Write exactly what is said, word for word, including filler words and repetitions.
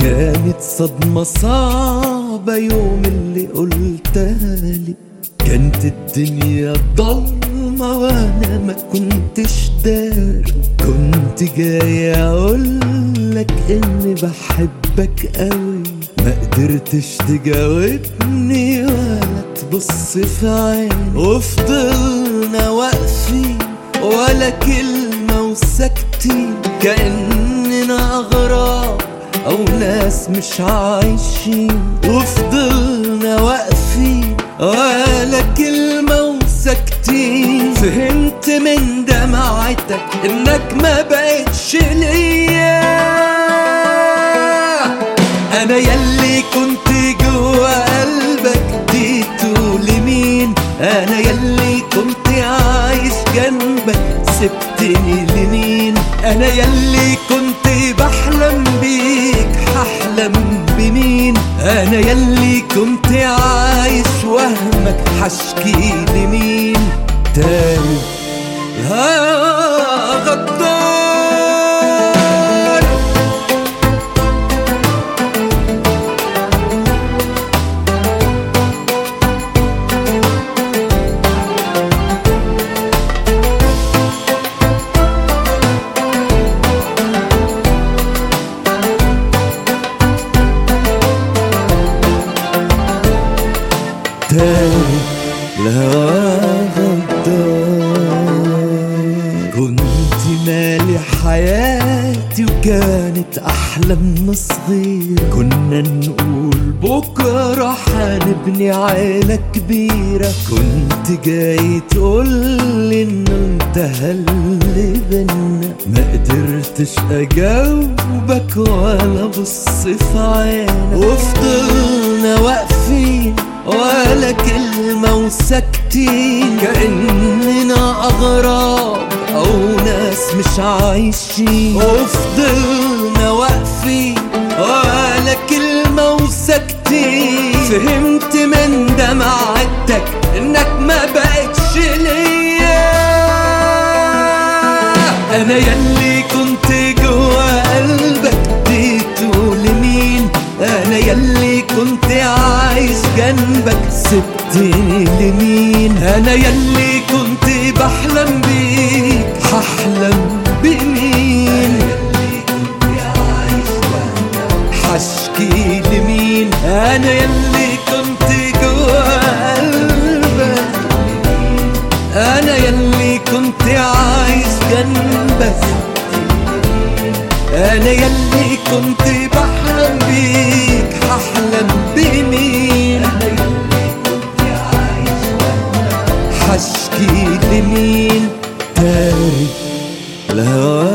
كانت صدمة صعبة يوم اللي قلتها لي، كانت الدنيا ضلمة وانا ما كنتش داري. كنت جاي اقولك اني بحبك قوي، ما قدرتش تجاوبني ولا تبص في عيني، وفضلنا واقفين ولا كلمة وساكتين، كأننا أغراب أو ناس مش عايشين. وفضلنا واقفين ولا كلمة وساكتين، فهمت من دمعتك إنك ما بقتش ليا. أنا يلي كنت جوا قلبك اديته لمين؟ أنا يلي كنت عايش جنبك سبتني لمين؟ أنا يلي كنت بحلم بيك هحلم بمين؟ أنا يلي كنت عايش وهمك حشكي لمين؟ تاني ها غدار. تاني الهوا غدار. كنت مالي حياتي وكانت أحلامنا صغيرة، كنا نقول بكرة حنبني عيلة كبيرة. كنت جاي تقولي إنه انتهى اللي بينا، ما قدرتش أجاوبك ولا بص في عينك، وفضلنا واقفين ولا كلمة وساكتين، كأننا أغراب أو ناس مش عايشين. وفضلنا واقفين ولا كلمة وساكتين، فهمت من دمعتك إنك ما بقتش ليا. أنا يلي كنت جوا قلبك اديته لمين؟ أنا يلي كنت عايش جنبك سبتني لمين؟ أنا يلي كنت بحلم بيك هحلم بمين؟ حشكي لمين؟ أنا يلي كنت جوا قلبك، أنا يلي كنت عايش جنبك، أنا يلي كنت بحلم بيك هحلم بمين؟ حشكي لمين؟ تاري الهوا